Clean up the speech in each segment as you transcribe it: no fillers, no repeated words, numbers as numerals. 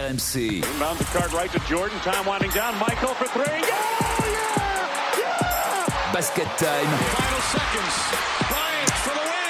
RMC. Inbound the card right to Jordan. Time winding down. Michael for three. Basket time. Final seconds. Bryant for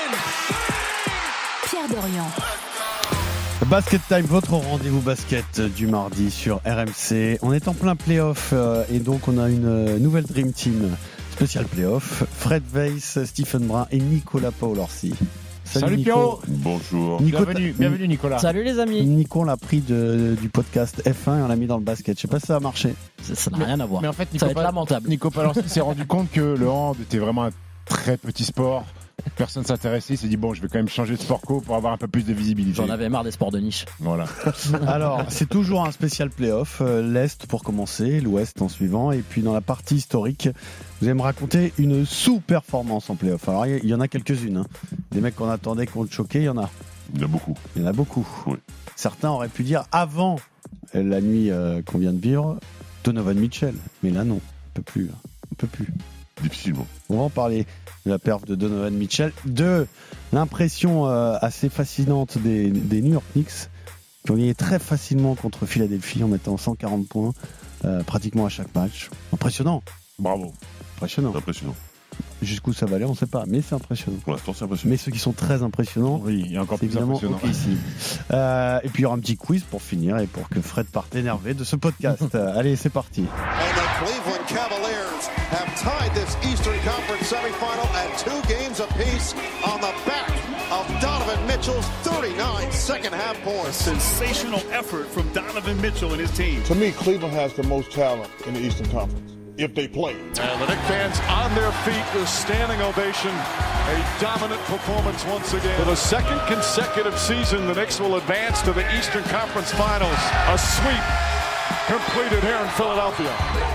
the win. Pierre Dorian. Basket Time, votre rendez-vous basket du mardi sur RMC. On est en plein playoff et donc on a une nouvelle Dream Team spécial playoff. Fred Weiss, Stephen Brun et Nicolas Paolorsi. Salut Pierrot. Bonjour. Nico, Bienvenue Nicolas. Salut les amis. Nico, on l'a pris du podcast F1 et on l'a mis dans le basket. Je sais pas si ça a marché. Ça n'a rien à voir. Mais en fait, ça va être lamentable. Nico Paolorsi s'est rendu compte que le hand était vraiment un très petit sport. Personne ne s'intéressait, il s'est dit bon, je vais quand même changer de sport co pour avoir un peu plus de visibilité. J'en avais marre des sports de niche. Voilà. Alors, c'est toujours un spécial playoff. L'Est pour commencer, l'Ouest en suivant. Et puis dans la partie historique, vous allez me raconter une sous-performance en playoff. Alors, il y en a quelques-unes. Hein. Des mecs qu'on attendait contre choquer, il y en a. Il y en a beaucoup. Il y en a beaucoup. Oui. Certains auraient pu dire avant la nuit qu'on vient de vivre, Donovan Mitchell. Mais là, non. On peut plus. Difficilement. On va en parler de la perf de Donovan Mitchell, de l'impression assez fascinante des New York Knicks qui ont gagné très facilement contre Philadelphie en mettant 140 points pratiquement à chaque match. Impressionnant. Bravo. Impressionnant. C'est impressionnant. Jusqu'où ça va aller, on ne sait pas, mais c'est impressionnant. Pour l'instant, c'est impressionnant. Mais ceux qui sont très impressionnants, Oui, il y a encore c'est plus évidemment impressionnant. OKC. Et puis il y aura un petit quiz pour finir et pour que Fred parte énervé de ce podcast. Allez, c'est parti. And the Cleveland Cavaliers have tied this Eastern Conference semifinal at 2 games apiece on the back of Donovan Mitchell's 39 second-half points. Sensational effort from Donovan Mitchell and his team. To me, Cleveland has the most talent in the Eastern Conference, if they play. And the Knicks fans on their feet, the standing ovation. A dominant performance once again. For the second consecutive season, the Knicks will advance to the Eastern Conference Finals. A sweep completed here in Philadelphia.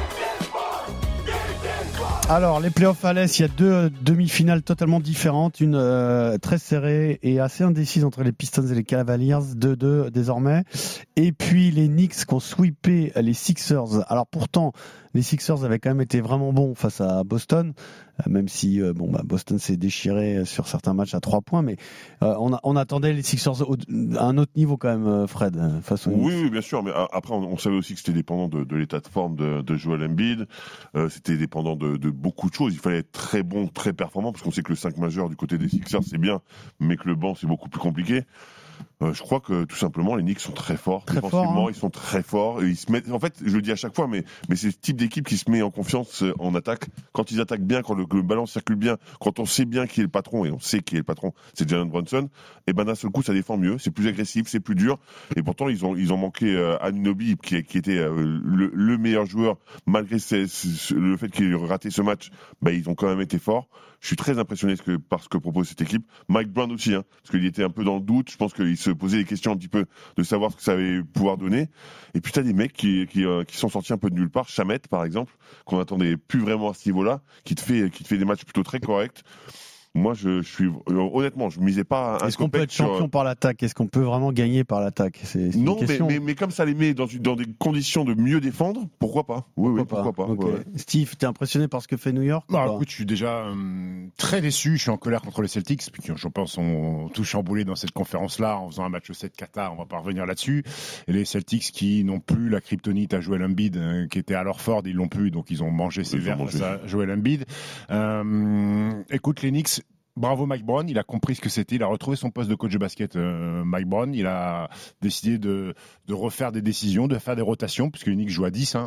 Alors, les playoffs à l'Est, il y a deux demi-finales totalement différentes. Une très serrée et assez indécise entre les Pistons et les Cavaliers, 2-2 désormais. Et puis les Knicks qui ont sweepé les Sixers. Alors pourtant, les Sixers avaient quand même été vraiment bons face à Boston, même si Boston s'est déchiré sur certains matchs à 3 points. Mais on attendait les Sixers à un autre niveau quand même, Fred, face aux Knicks. Oui, bien sûr. Mais après, on savait aussi que c'était dépendant de l'état de forme de Joel Embiid. C'était dépendant de beaucoup de choses. Il fallait être très bon, très performant, parce qu'on sait que le 5 majeur du côté des Sixers, c'est bien, mais que le banc, c'est beaucoup plus compliqué. Je crois que tout simplement les Knicks sont très forts. Défensivement, ils sont très forts. Et ils se mettent. En fait, je le dis à chaque fois, mais c'est ce type d'équipe qui se met en confiance en attaque. Quand ils attaquent bien, quand le ballon circule bien, quand on sait bien qui est le patron, et on sait qui est le patron, c'est Jalen Brunson. Et d'un seul coup, ça défend mieux. C'est plus agressif, c'est plus dur. Et pourtant, ils ont manqué Anunoby, qui était le meilleur joueur malgré le fait qu'il ait raté ce match. Ils ont quand même été forts. Je suis très impressionné par ce que propose cette équipe. Mike Brown aussi, parce qu'il était un peu dans le doute. Je pense qu'il se posait des questions un petit peu de savoir ce que ça allait pouvoir donner. Et puis t'as des mecs qui sont sortis un peu de nulle part. Chamet, par exemple, qu'on attendait plus vraiment à ce niveau-là, qui te fait des matchs plutôt très corrects. Moi, honnêtement, je misais pas un. Est-ce qu'on peut être champion par l'attaque ? Est-ce qu'on peut vraiment gagner par l'attaque ? C'est non, une question. mais comme ça les met dans des conditions de mieux défendre, pourquoi pas ? Oui, pourquoi pas. Okay. Ouais. Steve, t'es impressionné par ce que fait New York ? Écoute, je suis déjà très déçu. Je suis en colère contre les Celtics, puis qui, je pense, ont tout chamboulé dans cette conférence-là en faisant un match 7 Qatar. On va pas revenir là-dessus. Et les Celtics qui n'ont plus la kryptonite à Joel Embiid, qui était à leur Ford, ils l'ont plus, donc ils ont mangé sévère face à Joel Embiid. Écoute, les Knicks. Bravo Mike Brown, il a compris ce que c'était, il a retrouvé son poste de coach de basket. Mike Brown, il a décidé de refaire des décisions, de faire des rotations, puisque les Knicks jouent à 10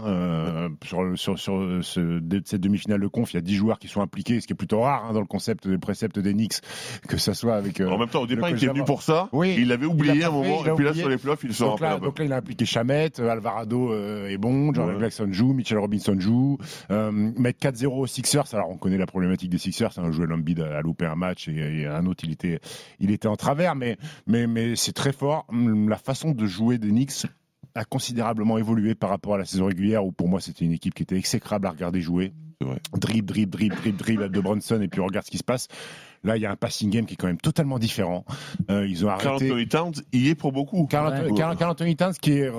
sur cette demi-finale de conf. Il y a 10 joueurs qui sont impliqués, ce qui est plutôt rare dans le concept des préceptes des Knicks, que ça soit avec. En même temps, au départ, il était venu pour ça. Oui, il l'avait oublié à un moment, et puis là sur les playoffs, il sort un peu. Donc là, il a impliqué Chamet, Alvarado est bon, Jordan Clarkson joue, Mitchell Robinson joue, mettre 4-0 aux Sixers. Alors on connaît la problématique des Sixers, Joel Embiid a loupé un match et un autre il était en travers, mais c'est très fort. La façon de jouer des Knicks a considérablement évolué par rapport à la saison régulière où pour moi c'était une équipe qui était exécrable à regarder jouer. Dribble de Brunson et puis on regarde ce qui se passe. Là, il y a un passing game qui est quand même totalement différent. Ils ont arrêté. Karl Anthony Towns, il est pour beaucoup. Karl Anthony Towns qui est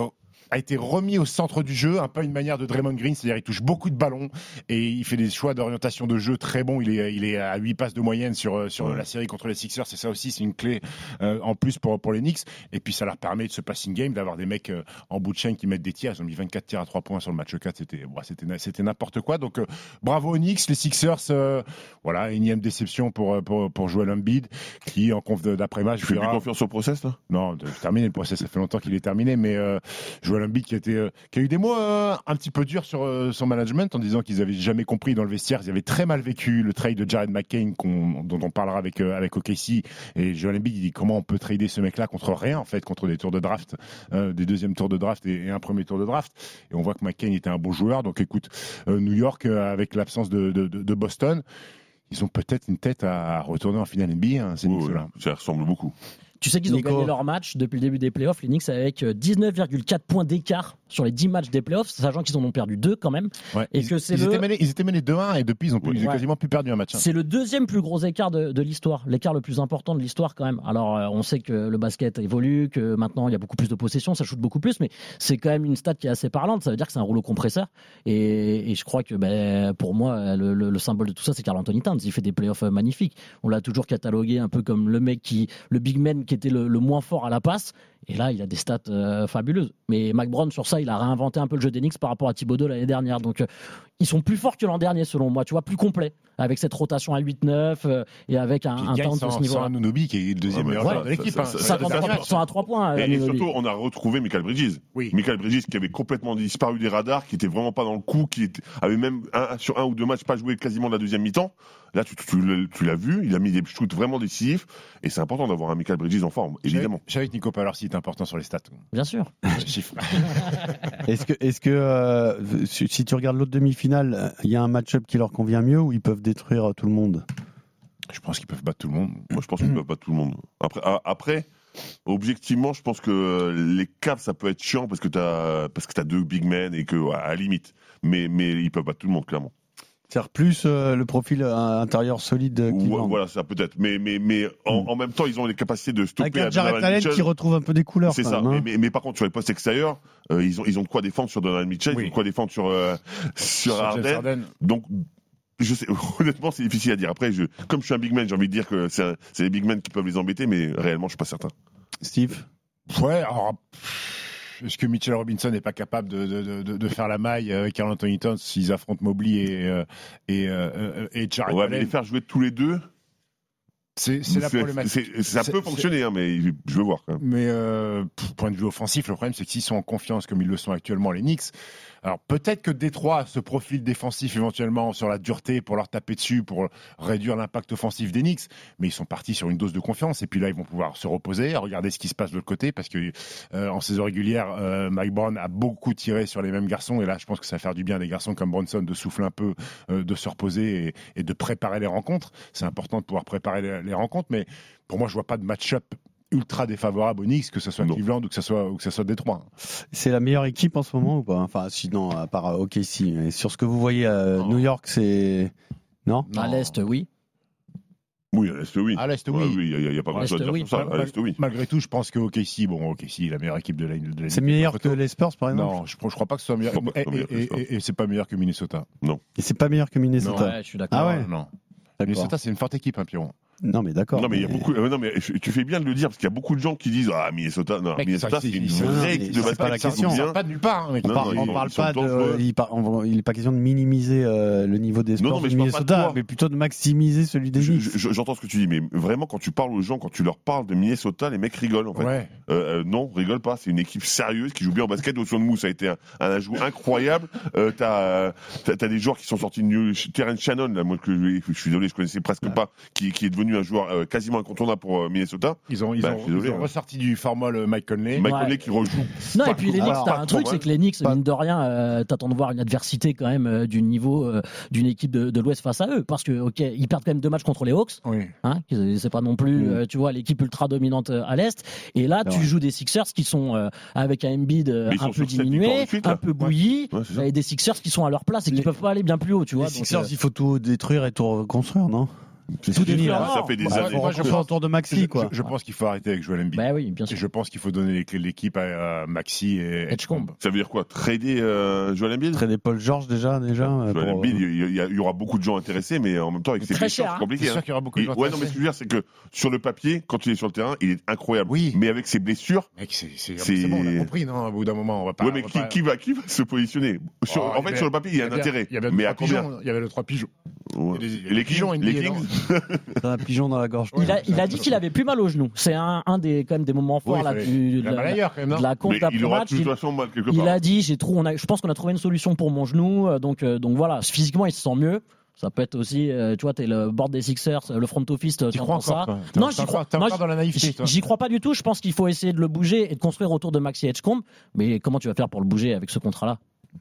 a été remis au centre du jeu, un peu une manière de Draymond Green, c'est-à-dire il touche beaucoup de ballons et il fait des choix d'orientation de jeu très bons. Il est à 8 passes de moyenne sur la série contre les Sixers, et ça aussi c'est une clé en plus pour les Knicks. Et puis ça leur permet de ce passing game, d'avoir des mecs en bout de chaîne qui mettent des tirs. Ils ont mis 24 tirs à 3 points sur le match 4, c'était n'importe quoi. Donc bravo aux Knicks, les Sixers, voilà, énième déception pour Joel Embiid qui en conf d'après-match. Tu fais plus confiance au process là? Non, terminé le process, ça fait longtemps qu'il est terminé, mais Joel Embiid qui a eu des mots un petit peu durs sur son management en disant qu'ils avaient jamais compris dans le vestiaire, ils avaient très mal vécu le trade de Jared McCain dont on parlera avec OKC, et Joel Embiid il dit comment on peut trader ce mec-là contre rien en fait, contre des tours de draft, des deuxièmes tours de draft et un premier tour de draft, et on voit que McCain était un bon joueur. Donc écoute, New York avec l'absence de Boston, ils ont peut-être une tête à retourner en finale NBA, ces Knicks-là. Ça ressemble beaucoup. Tu sais qu'ils ont gagné leur match depuis le début des playoffs, les Knicks, avec 19,4 points d'écart sur les 10 matchs des playoffs, sachant qu'ils en ont perdu 2 quand même. Ouais. Et ils étaient menés 2-1 et depuis ils ont quasiment plus perdu un match. C'est le deuxième plus gros écart de l'histoire, l'écart le plus important de l'histoire quand même. Alors on sait que le basket évolue, que maintenant il y a beaucoup plus de possession, ça shoot beaucoup plus, mais c'est quand même une stat qui est assez parlante. Ça veut dire que c'est un rouleau compresseur. Et je crois que pour moi le symbole de tout ça, c'est Karl Anthony Towns. Il fait des playoffs magnifiques. On l'a toujours catalogué un peu comme le big man qui était le moins fort à la passe. Et là, il a des stats fabuleuses. Mais Mac Brown, sur ça, il a réinventé un peu le jeu des Knicks par rapport à Thibodeau l'année dernière. Donc, ils sont plus forts que l'an dernier, selon moi. Tu vois, plus complet. Avec cette rotation à 8-9 et avec un temps de ce niveau-là. Sans Anunoby, qui est le deuxième meilleur joueur de l'équipe. 53% à 3 points. Et surtout, on a retrouvé Michael Bridges. Oui. Michael Bridges qui avait complètement disparu des radars, qui était vraiment pas dans le coup, avait même sur 1 ou 2 matchs pas joué quasiment de la deuxième mi-temps. Là, tu l'as vu, il a mis des shoots vraiment décisifs. Et c'est important d'avoir un Michael Bridges en forme, évidemment. Je savais que Nico Palarsi est important sur les stats. Bien sûr. Chiffres. Est-ce que si tu regardes l'autre demi-finale, il y a un match-up qui leur convient mieux ou ils peuvent détruire tout le monde? Je pense qu'ils peuvent battre tout le monde. Moi, je pense qu'ils peuvent battre tout le monde. Après, objectivement, je pense que les Cavs, ça peut être chiant parce que t'as 2 big men et que, à la limite. Mais ils peuvent battre tout le monde, clairement. C'est-à-dire plus le profil intérieur solide Cleveland. Voilà, ça peut-être. Mais en même temps, ils ont les capacités de stopper avec Jared Allen qui retrouve un peu des couleurs. C'est ça. Même, mais par contre, sur les postes extérieurs, ils ont de quoi défendre sur Donovan Mitchell, ils ont de quoi défendre sur Harden. Donc, je sais, honnêtement, c'est difficile à dire. Après, comme je suis un big man, j'ai envie de dire que c'est les big men qui peuvent les embêter, mais réellement, je suis pas certain. Steve? Ouais, alors. Est-ce que Mitchell Robinson n'est pas capable de faire la maille avec Karl Anthony Towns s'ils affrontent Mobley et Jared Allen? Les faire jouer tous les deux, c'est la problématique. Ça peut fonctionner, mais je veux voir quand même. Mais point de vue offensif, le problème c'est que s'ils sont en confiance comme ils le sont actuellement les Knicks, alors peut-être que Détroit a ce profil défensif éventuellement sur la dureté pour leur taper dessus, pour réduire l'impact offensif des Knicks, mais ils sont partis sur une dose de confiance et puis là ils vont pouvoir se reposer, regarder ce qui se passe de l'autre côté parce que en saison régulière, Mike Brown a beaucoup tiré sur les mêmes garçons et là je pense que ça va faire du bien à des garçons comme Bronson de souffler un peu, de se reposer et de préparer les rencontres. C'est important de pouvoir préparer les rencontres, mais pour moi je vois pas de match-up ultra défavorable aux Knicks, que ce soit Cleveland ou que ce soit Détroit. C'est la meilleure équipe en ce moment ou pas? Enfin, sinon, à part OKC. Mais sur ce que vous voyez à New York, c'est... Non? À l'Est, oui. Oui, à l'Est, oui. À l'Est, oui. Il n'y a pas grand-chose à dire sur ça. À l'Est, oui. Malgré tout, je pense que OKC est la meilleure équipe de la C'est meilleur que les Spurs, par exemple? Non, je crois pas que ce soit meilleur. Et c'est pas meilleur que Minnesota. Non. Et c'est pas meilleur que Minnesota? Ouais, je suis d'accord. Ah ouais? Non. Minnesota, c'est une forte équipe, hein, Pierrot. Non, mais d'accord. Non, mais il y a beaucoup. Non, mais tu fais bien de le dire parce qu'il y a beaucoup de gens qui disent Minnesota. Non, Minnesota, c'est une vraie équipe de basket. C'est pas la question. Ça pas de nulle part. On parle pas de. Il n'est pas question de minimiser le niveau des Spurs de Minnesota, mais plutôt de maximiser celui des Knicks. J'entends ce que tu dis, mais vraiment, quand tu parles aux gens, quand tu leur parles de Minnesota, les mecs rigolent en fait. Ouais. Non, rigole pas. C'est une équipe sérieuse qui joue bien au basket. Au Mou, ça a été un ajout incroyable. T'as des joueurs qui sont sortis de Terrence Shannon, là, moi je suis désolé, je connaissais presque pas, qui est devenu un joueur quasiment incontournable pour Minnesota. Ils ont ressorti du formol Mike Conley. Mike Conley qui rejoue. Non, et puis les Knicks, t'as un truc, c'est que les Knicks, mine de rien, t'attends de voir une adversité quand même du niveau d'une équipe de l'Ouest face à eux. Parce que, ok, ils perdent quand même 2 matchs contre les Hawks. Oui. Hein, c'est pas non plus, tu vois, l'équipe ultra dominante à l'Est. Et là, tu joues des Sixers qui sont avec un Embiid un peu diminué, un peu bouilli, et des Sixers qui sont à leur place et qui peuvent pas aller bien plus haut, tu vois. Les Sixers, il faut tout détruire et tout reconstruire, non? C'est Tout fini, est là. Ça fait des Bah, années. faut recouper autour de Maxi, quoi. Je pense qu'il faut arrêter avec Joel Embiid. Bah oui, bien Et sûr. je pense qu'il faut donner les clés de l'équipe à Maxi et Edgecombe. Ça veut dire quoi? Trader Joel Embiid? Trader Paul George déjà. Joel Embiid, il y aura beaucoup de gens intéressés, mais en même temps, avec ses Très blessures, cher, c'est hein. compliqué. C'est sûr qu'il y aura beaucoup de gens Ouais, non, mais ce que je veux dire, c'est que sur le papier, quand il est sur le terrain, il est incroyable. Oui. Mais avec ses blessures, Mec, c'est bon, on a compris, non? Au bout d'un moment, on va pas. ouais, mais qui va se positionner? En fait, sur le papier, il y a un intérêt. Mais à combien? Il y avait le 3 pigeons. Ouais. Il y a Et des pigeons les NBA, Kings? T'as un pigeon dans la gorge. Il a dit qu'il avait plus mal au genou. C'est un des quand même des moments forts là Il a mal ailleurs, quand même, non? de la Mais compte il aura d'après-match. de toute façon mal quelque Il part. a dit je pense qu'on a trouvé une solution pour mon genou. Donc voilà, physiquement il se sent mieux. Ça peut être aussi, tu vois, t'es le board des Sixers, le front office, T'y crois ça. encore, toi? Non, j'y crois. T'es Moi, encore dans la naïveté, toi. j'y crois pas du tout. Je pense qu'il faut essayer de le bouger et de construire autour de Maxi Edgecombe. Mais comment tu vas faire pour le bouger avec ce contrat-là?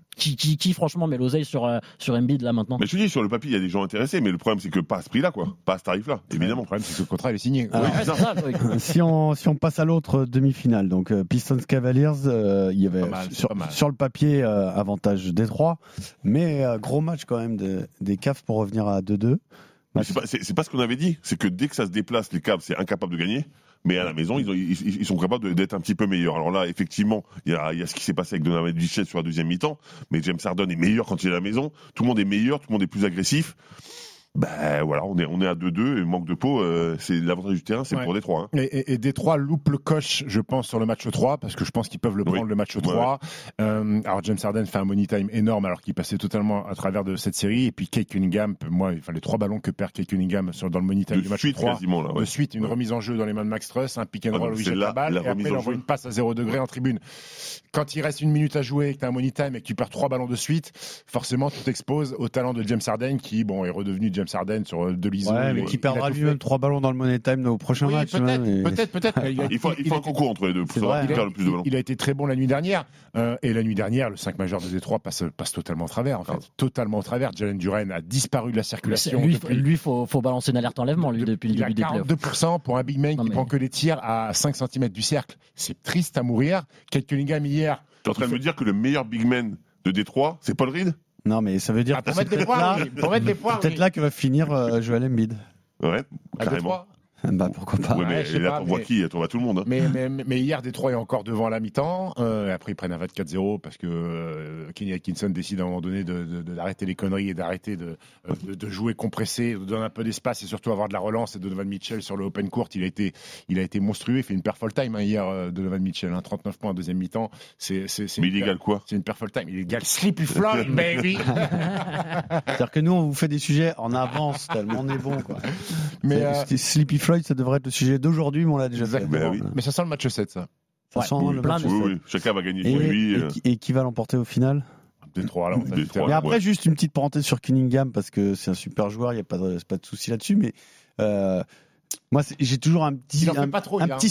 Qui franchement met l'oseille sur Embiid là maintenant? Mais je te dis, sur le papier, il y a des gens intéressés, mais le problème, c'est que pas à ce prix-là, quoi. Pas à ce tarif-là, évidemment. Le problème, c'est que le contrat, il est signé. Alors, Ouais, c'est ça, quoi. si on passe à l'autre demi-finale, donc Pistons Cavaliers, il y avait Pas mal, c'est pas mal. sur le papier avantage Détroit, mais gros match quand même des Cavs pour revenir à 2-2. Mais c'est pas ce qu'on avait dit. C'est que dès que ça se déplace, les Cavs, c'est incapable de gagner. Mais à la maison, ils sont capables d'être un petit peu meilleurs. Alors là, effectivement, il y a ce qui s'est passé avec Donovan Mitchell sur la deuxième mi-temps. Mais James Harden est meilleur quand il est à la maison. Tout le monde est meilleur, tout le monde est plus agressif. Ben voilà, on est à 2-2 et manque de peau. C'est l'avantage du terrain, c'est Ouais. pour Détroit. Hein. Et Détroit loupe le coche, je pense, sur le match 3, parce que je pense qu'ils peuvent le prendre, le match 3. Alors James Harden fait un money time énorme, alors qu'il passait totalement à travers de cette série. Et puis Kate Cunningham, les 3 ballons que perd Kate Cunningham dans le money time du match suite, 3. quasiment, là, ouais. De suite, une remise en jeu dans les mains de Max Truss, un pick and roll où il c'est jette la balle, et après remise il en envoie jeu. une passe à 0 degré en tribune. Quand il reste 1 minute à jouer, et que tu as un money time et que tu perds 3 ballons de suite, forcément, tu t'exposes au talent de James Harden, qui est redevenu James Harden sur de l'ISO. Ouais, mais qui perdra lui-même 3 ballons dans le Money Time au prochain match. Peut-être. Il faut un concours entre les deux pour savoir qui perd le plus de ballons. Il a été très bon la nuit dernière. Et la nuit dernière, le 5 majeur de Détroit passe totalement au travers, en fait. Totalement au travers. Jalen Duren a disparu de la circulation. Lui, faut balancer une alerte enlèvement, lui, depuis le début des playoffs. Il a 42% pour un big man qui prend que les tirs à 5 cm du cercle. C'est triste à mourir. Kate Cunningham hier. Tu es en train de me dire que le meilleur big man de Détroit, c'est Paul Reed? Non, mais ça veut dire que Pour c'est mettre des peut-être points. peut-être là que va finir Joel Embiid. Ouais, À carrément. Détroit. Bah pourquoi pas. Ouais, mais je sais là, pas, t'en vois mais- qui? T'en vois tout le monde. Hein. Mais hier, Détroit est encore devant à la mi-temps. Après, ils prennent un 24-0 parce que Kenny Atkinson décide à un moment donné d'arrêter les conneries et d'arrêter de jouer compressé, de donner un peu d'espace et surtout avoir de la relance. Et Donovan Mitchell sur le open court, il a été monstrueux. Il fait une perf all-time hier, Donovan Mitchell. 39 points en deuxième mi-temps. Mais il égale quoi? C'est une perf all-time. Il égale Sleepy Floyd, baby. C'est-à-dire que nous, on vous fait des sujets en avance tellement on est bon. Quoi. Mais, Sleepy Floyd, ça devrait être le sujet d'aujourd'hui, mais on l'a déjà fait. Exactement. oui. Mais ça sent le match 7, ça. Ça Ouais, sent le plein match. de- Oui, chacun va gagner chez lui. Et qui va l'emporter au final? Détroit, là, on a Détroit. Mais après, juste une petite parenthèse sur Cunningham, parce que c'est un super joueur, il n'y a pas de souci là-dessus, mais moi, j'ai toujours un petit, Il en fait pas trop. un petit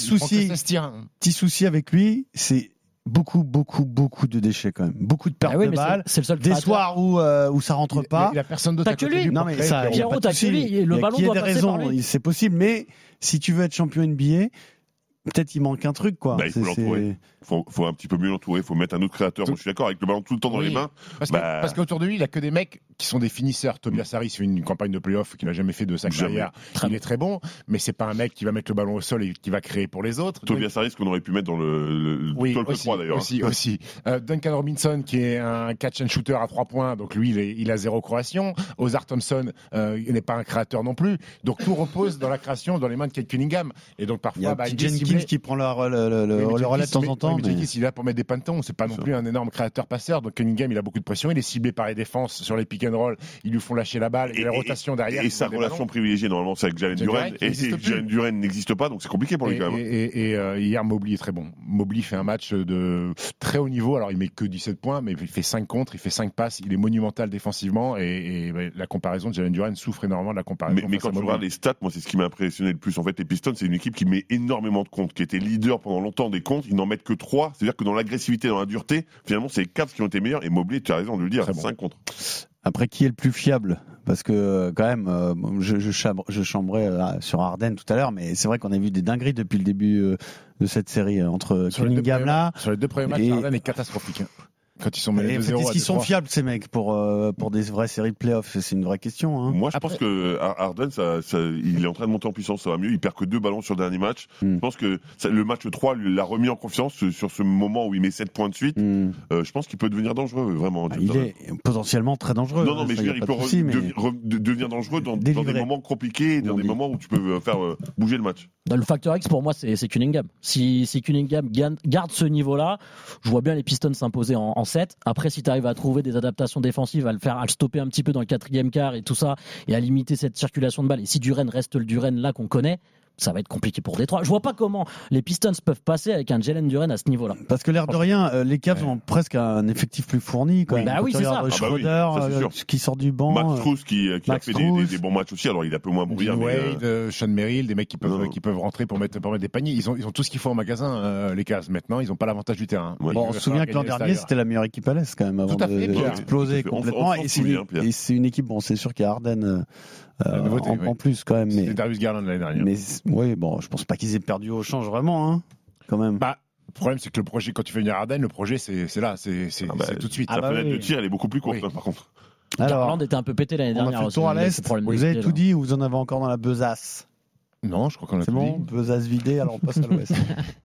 souci avec lui, c'est beaucoup de déchets quand même. Beaucoup de pertes Ah oui, de mais balles. c'est le seul Des créateur. soirs où ça rentre pas. Il a personne d'autre T'as à que côté lui. de lui Non, pour mais créer, ça, Pierrot. il y a Pierrot, pas de t'as que souci. lui, et le Il y a ballon qui ait doit des passer raisons, par lui. c'est possible, mais si tu veux être champion NBA, peut-être il manque un truc, quoi. Bah, il faut l'entourer. Faut un petit peu mieux l'entourer. Il faut mettre un autre créateur. Moi, je suis d'accord, avec le ballon tout le temps dans Oui. les mains. Parce qu'autour de lui, il a que des mecs qui sont des finisseurs. Tobias Harris fait une campagne de playoff qu'il n'a jamais fait de sa Jamais. carrière. Il est très bon, mais c'est pas un mec qui va mettre le ballon au sol et qui va créer pour les autres. Tobias Harris qu'on aurait pu mettre dans le Oui, Talk 3 d'ailleurs. aussi. Duncan Robinson qui est un catch and shooter à 3 points, donc lui il a zéro création. Ozar Thompson il n'est pas un créateur non plus, donc tout repose dans la création dans les mains de Kate Cunningham. Et donc Il y a parfois un petit Jenkins qui prend le relais de temps en temps. mais Jenkins, il est là pour mettre des pantons, c'est pas non plus un énorme créateur passeur. Donc Cunningham il a beaucoup de pression, il est ciblé par les défenses sur les pick and roll, ils lui font lâcher la balle et, les rotations derrière. Et sa relation privilégiée normalement c'est avec Jalen Jalen Duren. Duren qui Et n'existe plus. Jalen Duren n'existe pas, donc c'est compliqué pour lui quand même. Et hier, Mobley est très bon. Mobley fait un match de très haut niveau. Alors, il met que 17 points, mais il fait 5 contres, il fait 5 passes. Il est monumental défensivement. Et la comparaison de Jalen Duren souffre énormément de la comparaison. Mais face quand à tu Mobley. regardes les stats, moi c'est ce qui m'a impressionné le plus. En fait, les Pistons, c'est une équipe qui met énormément de comptes, qui était leader pendant longtemps des comptes. Ils n'en mettent que 3. C'est-à-dire que dans l'agressivité, dans la dureté, finalement, c'est les Cavs qui ont été meilleurs. Et Mobley, tu as raison de le dire, Très bon. 5 contre. Après, qui est le plus fiable? Parce que quand même, je chambrais sur Harden tout à l'heure, mais c'est vrai qu'on a vu des dingueries depuis le début de cette série entre Sur les deux Cunningham là. Sur les 2 premiers matchs, Et- Harden est catastrophique. quand ils sont menés 2-0. Est-ce qu'ils sont fiables, ces mecs, pour des vraies séries de playoffs? C'est une vraie question. Hein. Moi, je pense que Harden, il est en train de monter en puissance, ça va mieux. Il perd que 2 ballons sur le dernier match. Je pense que le match 3 l'a remis en confiance sur ce moment où il met 7 points de suite. Je pense qu'il peut devenir dangereux, vraiment. Il est potentiellement très dangereux. Non, mais je veux dire, il peut devenir dangereux dans des moments compliqués, dans des moments où tu peux faire bouger le match. Le facteur X, pour moi, c'est Cunningham. Si Cunningham garde ce niveau-là, je vois bien les Pistons s'imposer en 7. Après, si tu arrives à trouver des adaptations défensives, à le stopper un petit peu dans le 4e quart et tout ça, et à limiter cette circulation de balles, et si Duren reste le Duren là qu'on connaît, ça va être compliqué pour Détroit. Je vois pas comment les Pistons peuvent passer avec un Jalen Duren à ce niveau-là. Parce que l'air de rien, les Cavs ont presque un effectif plus fourni. Quand même. Bah oui, c'est ça. Schroeder, qui sort du banc. Max Strus qui a fait des bons matchs aussi. Alors il a un peu moins brillant. Wade, Sean Merrill, des mecs qui peuvent rentrer pour mettre des paniers. Ils ont tout ce qu'il faut en magasin, les Cavs. Maintenant, ils n'ont pas l'avantage du terrain. Bon, on se souvient que l'an dernier, c'était la meilleure équipe à l'Est quand même avant d'exploser complètement. Et c'est une équipe, bon, c'est sûr qu'il y a Harden. En plus quand même, c'était Darius Garland l'année dernière. Mais oui, bon, je pense pas qu'ils aient perdu au change vraiment, hein, quand même. Le problème, c'est que le projet, quand tu fais venir Harden, le projet, c'est là, c'est tout de suite. La fenêtre de tir, elle est beaucoup plus courte, par contre. Garland était un peu pété l'année dernière. On a fait le tour à l'Est. Vous avez tout dit ou vous en avez encore dans la besace? Non, je crois qu'on a tout dit. C'est bon, besace vidée, alors on passe à l'Ouest.